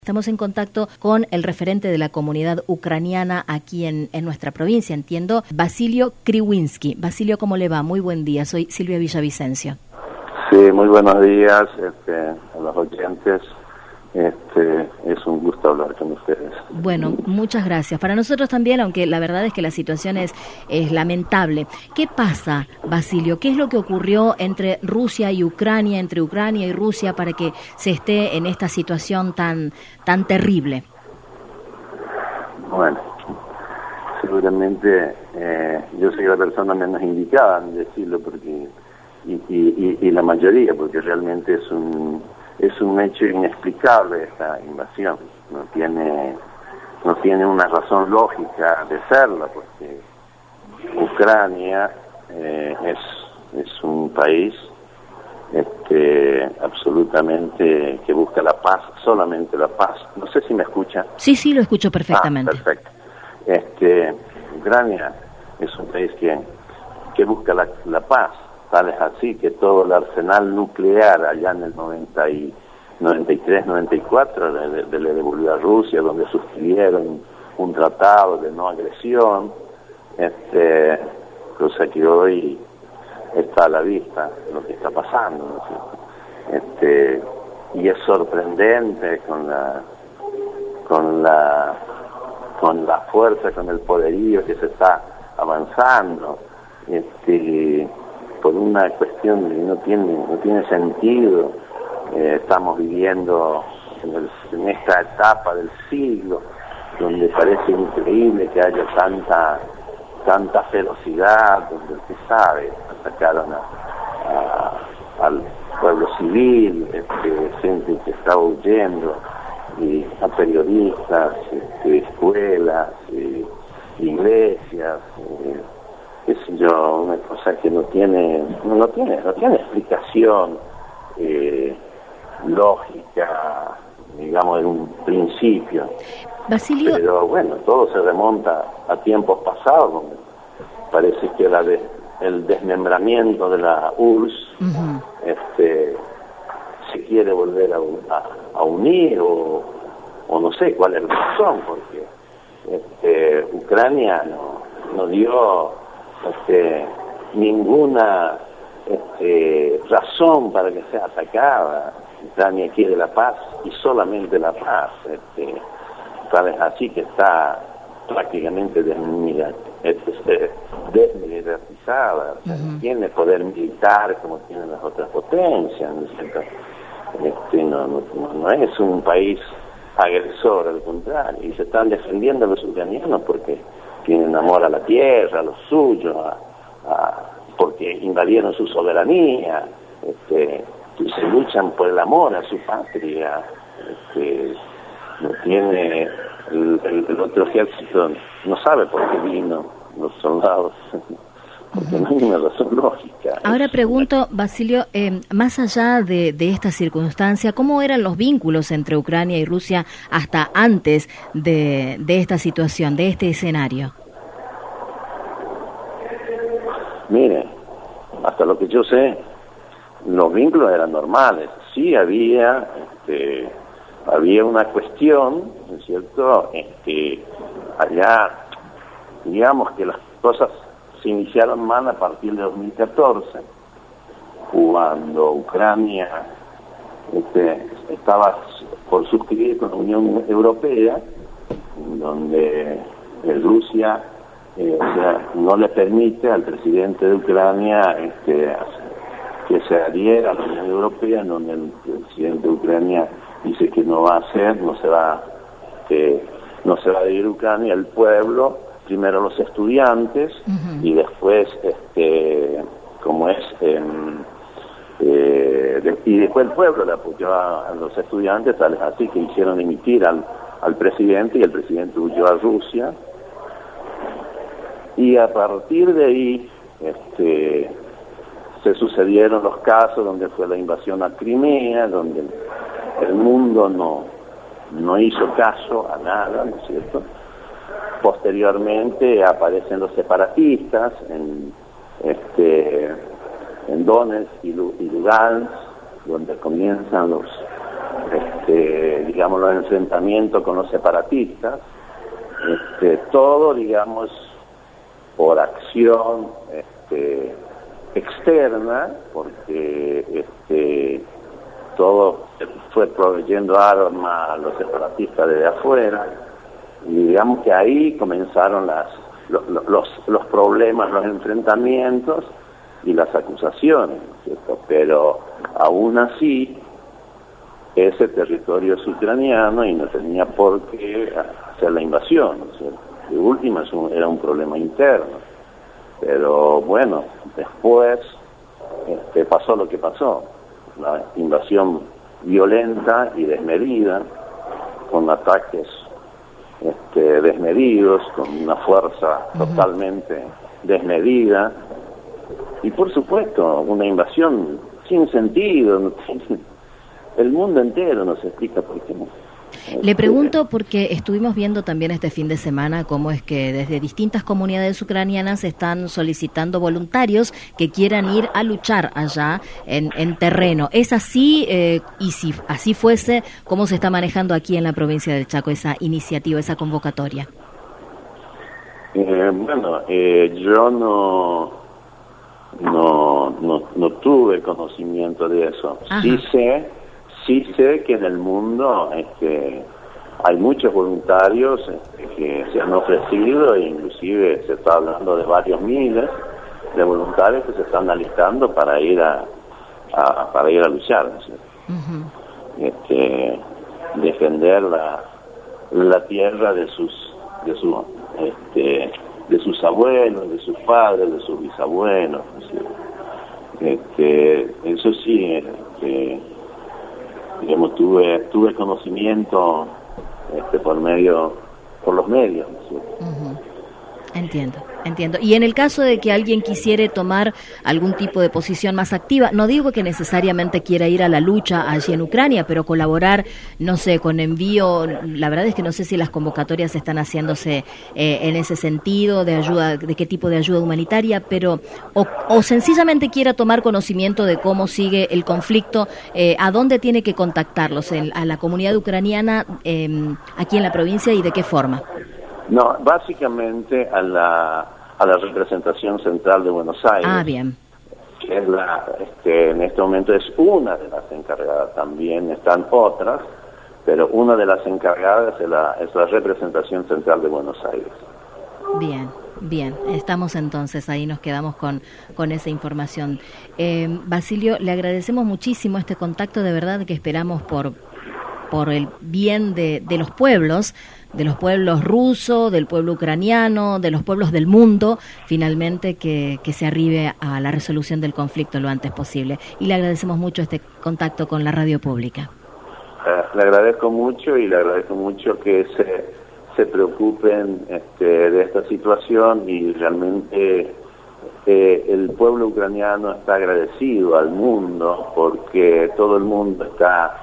Estamos en contacto con el referente de la comunidad ucraniana aquí en nuestra provincia, entiendo, Vasilio Kriwinski. Vasilio, ¿cómo le va? Muy buen día, soy Silvia Villavicencio. Sí, muy buenos días a los oyentes. Es un gusto hablar con ustedes. Bueno, muchas gracias. Para nosotros también, aunque la verdad es que la situación es lamentable. ¿Qué pasa, Vasilio? ¿Qué es lo que ocurrió entre Rusia y Ucrania, entre Ucrania y Rusia, para que se esté en esta situación tan terrible? Bueno, seguramente yo soy la persona menos indicada en decirlo, porque y la mayoría, porque realmente es un hecho inexplicable esta invasión. No tiene una razón lógica de serla, porque Ucrania es un país absolutamente que busca la paz, solamente la paz. No sé si me escucha. Sí, lo escucho perfectamente. Perfecto. Ucrania es un país que busca la paz. Tal es así que todo el arsenal nuclear allá en el 93-94 le devolvió a Rusia, donde suscribieron un tratado de no agresión, cosa que hoy está a la vista lo que está pasando, ¿no es cierto? Y es sorprendente con la fuerza, con el poderío que se está avanzando, por una cuestión que no tiene sentido. Estamos viviendo en esta etapa del siglo donde parece increíble que haya tanta ferocidad, donde usted sabe, atacaron al pueblo civil, gente que está huyendo, y a periodistas, escuelas, iglesias, qué sé yo, una cosa que no tiene explicación lógica, digamos, en un principio. Basilio. Pero bueno, todo se remonta a tiempos pasados, donde parece que el desmembramiento de la URSS se quiere volver a unir, o no sé cuál es la razón, porque Ucrania no dio ninguna razón para que sea atacada. Ucrania quiere la paz y solamente la paz. Sabes, así que está prácticamente desmilitarizada, tiene poder militar como tienen las otras potencias, ¿no es cierto? No es un país agresor, al contrario, y se están defendiendo los ucranianos porque tienen amor a la tierra, a lo suyo, porque invadieron su soberanía, y se luchan por el amor a su patria. No tiene el otro ejército, no sabe por qué vino los soldados, porque no hay una razón lógica. Ahora pregunto, Basilio, más allá de esta circunstancia, ¿cómo eran los vínculos entre Ucrania y Rusia hasta antes de esta situación, de este escenario? Mire, hasta lo que yo sé, los vínculos eran normales. Sí había una cuestión, ¿no es cierto? Allá, digamos que las cosas se iniciaron mal a partir de 2014, cuando Ucrania estaba por suscribir con la Unión Europea, donde Rusia no le permite al presidente de Ucrania que se adhiera a la Unión Europea, donde el presidente de Ucrania dice que no va a hacer, no se va a adherir a Ucrania, el pueblo, primero los estudiantes, y después y después el pueblo le apoyó a los estudiantes, tal es así que hicieron dimitir al presidente, y el presidente huyó a Rusia. Y a partir de ahí se sucedieron los casos donde fue la invasión a Crimea, donde el mundo no hizo caso a nada, ¿no es cierto? Posteriormente aparecen los separatistas en Donetsk y Lugansk, donde comienzan digamos, los enfrentamientos con los separatistas, todo, digamos, por acción externa, porque todo fue proveyendo armas a los separatistas desde afuera, y digamos que ahí comenzaron los problemas, los enfrentamientos y las acusaciones, ¿cierto? Pero aún así ese territorio es ucraniano y no tenía por qué hacer la invasión, ¿cierto? De última era un problema interno, pero bueno, después pasó lo que pasó, la invasión violenta y desmedida, con ataques desmedidos, con una fuerza totalmente desmedida, y por supuesto una invasión sin sentido. El mundo entero nos explica por qué. Le pregunto porque estuvimos viendo también este fin de semana cómo es que desde distintas comunidades ucranianas están solicitando voluntarios que quieran ir a luchar allá en terreno. ¿Es así? Y si así fuese, ¿cómo se está manejando aquí en la provincia del Chaco esa iniciativa, esa convocatoria? Bueno, yo no tuve conocimiento de eso. Ajá. Sí sé que en el mundo hay muchos voluntarios que se han ofrecido, e inclusive se está hablando de varios miles de voluntarios que se están alistando para ir a luchar, ¿sí? Defender la tierra de sus abuelos, de sus padres, de sus bisabuelos, ¿sí? Eso sí, digamos, tuve conocimiento por los medios, ¿sí? Entiendo. Y en el caso de que alguien quisiere tomar algún tipo de posición más activa, no digo que necesariamente quiera ir a la lucha allí en Ucrania, pero colaborar, no sé, con envío, la verdad es que no sé si las convocatorias están haciéndose en ese sentido, de ayuda, de qué tipo de ayuda humanitaria, pero o sencillamente quiera tomar conocimiento de cómo sigue el conflicto, ¿a dónde tiene que contactarlos? ¿A la comunidad ucraniana aquí en la provincia y de qué forma? No, básicamente a la representación central de Buenos Aires. Ah, bien. Que es en este momento es una de las encargadas, también están otras, pero una de las encargadas es la representación central de Buenos Aires. Bien, estamos entonces, ahí nos quedamos con esa información. Basilio, le agradecemos muchísimo este contacto, de verdad que esperamos por el bien de los pueblos rusos, del pueblo ucraniano, de los pueblos del mundo, finalmente que se arribe a la resolución del conflicto lo antes posible. Y le agradecemos mucho este contacto con la radio pública. Le agradezco mucho y le agradezco mucho que se preocupen de esta situación, y realmente el pueblo ucraniano está agradecido al mundo, porque todo el mundo está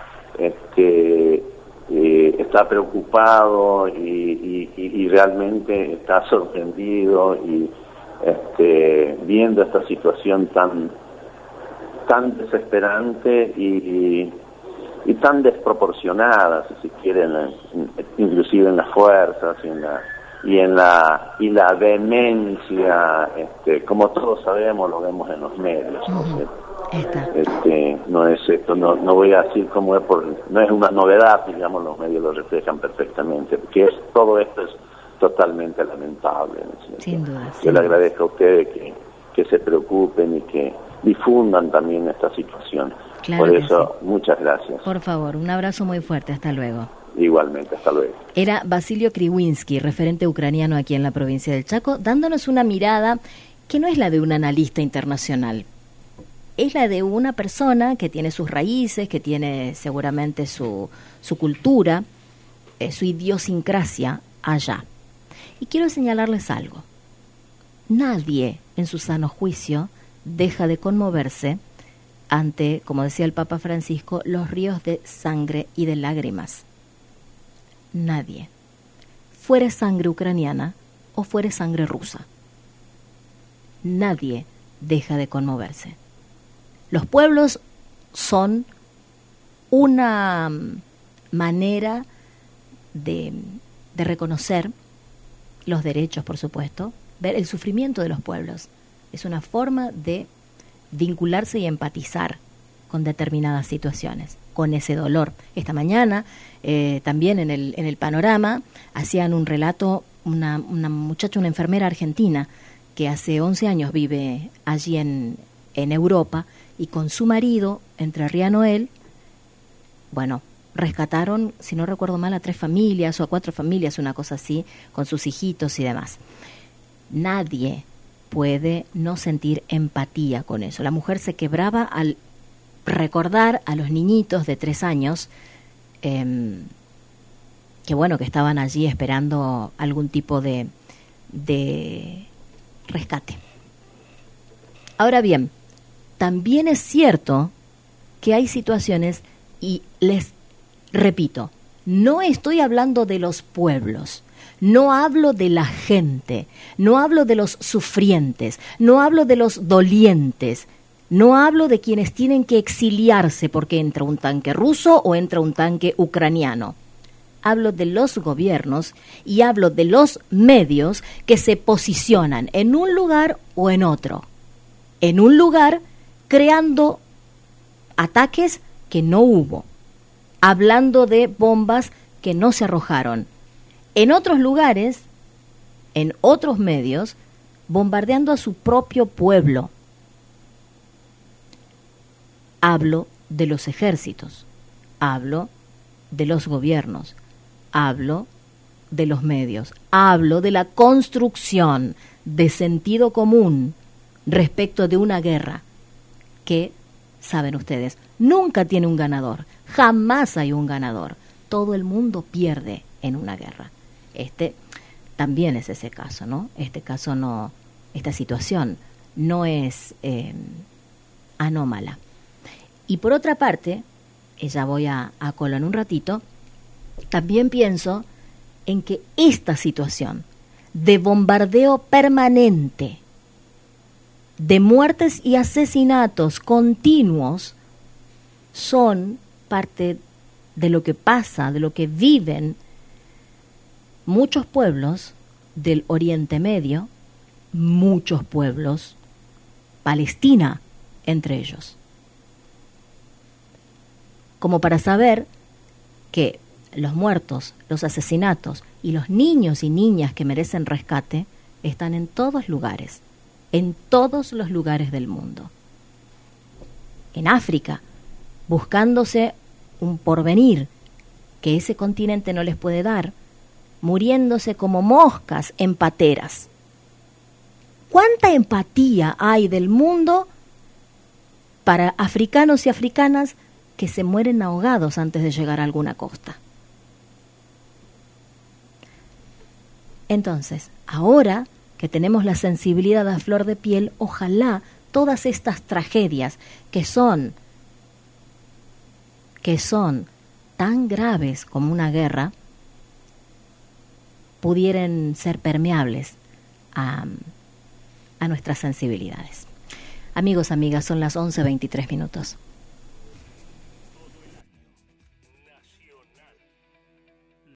preocupado y realmente está sorprendido y viendo esta situación tan desesperante y tan desproporcionada, si se quieren, inclusive en las fuerzas y la vehemencia, como todos sabemos, lo vemos en los medios, ¿no? No es esto, no voy a decir cómo es, no es una novedad, digamos, los medios lo reflejan perfectamente, porque todo esto es totalmente lamentable, ¿no? Sin duda. Yo le agradezco a ustedes que se preocupen y que difundan también esta situación. Claro. Por eso, sí. Muchas gracias. Por favor, un abrazo muy fuerte, hasta luego. Igualmente, hasta luego. Era Basilio Kriwinski, referente ucraniano aquí en la provincia del Chaco, dándonos una mirada que no es la de un analista internacional. Es la de una persona que tiene sus raíces, que tiene seguramente su cultura, su idiosincrasia allá. Y quiero señalarles algo. Nadie en su sano juicio deja de conmoverse ante, como decía el Papa Francisco, los ríos de sangre y de lágrimas. Nadie. Fuere sangre ucraniana o fuere sangre rusa. Nadie deja de conmoverse. Los pueblos son una manera de reconocer los derechos, por supuesto, ver el sufrimiento de los pueblos. Es una forma de vincularse y empatizar con determinadas situaciones, con ese dolor. Esta mañana, también en el Panorama, hacían un relato, una muchacha, una enfermera argentina, que hace 11 años vive allí en Europa, y con su marido, entrerriano él, bueno, rescataron, si no recuerdo mal, a 3 familias o a 4 familias, una cosa así, con sus hijitos y demás. Nadie puede no sentir empatía con eso. La mujer se quebraba al recordar a los niñitos de 3 años que bueno, que estaban allí esperando algún tipo de rescate. Ahora bien, también es cierto que hay situaciones, y les repito, no estoy hablando de los pueblos, no hablo de la gente, no hablo de los sufrientes, no hablo de los dolientes, no hablo de quienes tienen que exiliarse porque entra un tanque ruso o entra un tanque ucraniano. Hablo de los gobiernos y hablo de los medios que se posicionan en un lugar o en otro. En un lugar creando ataques que no hubo, hablando de bombas que no se arrojaron. En otros lugares, en otros medios, bombardeando a su propio pueblo. Hablo de los ejércitos, hablo de los gobiernos, hablo de los medios, hablo de la construcción de sentido común respecto de una guerra que, saben ustedes, nunca tiene un ganador, jamás hay un ganador, todo el mundo pierde en una guerra. Este también es ese caso, ¿no? Esta situación no es anómala. Y por otra parte, ya voy a Colón un ratito, también pienso en que esta situación de bombardeo permanente, de muertes y asesinatos continuos, son parte de lo que pasa, de lo que viven muchos pueblos del Oriente Medio, muchos pueblos, Palestina entre ellos. Como para saber que los muertos, los asesinatos y los niños y niñas que merecen rescate están en todos lugares, en todos los lugares del mundo. En África, buscándose un porvenir que ese continente no les puede dar, muriéndose como moscas en pateras. ¿Cuánta empatía hay del mundo para africanos y africanas que se mueren ahogados antes de llegar a alguna costa? Entonces, ahora que tenemos la sensibilidad a flor de piel, ojalá todas estas tragedias que son tan graves como una guerra pudieran ser permeables a nuestras sensibilidades. Amigos, amigas, son las 11:23 minutos.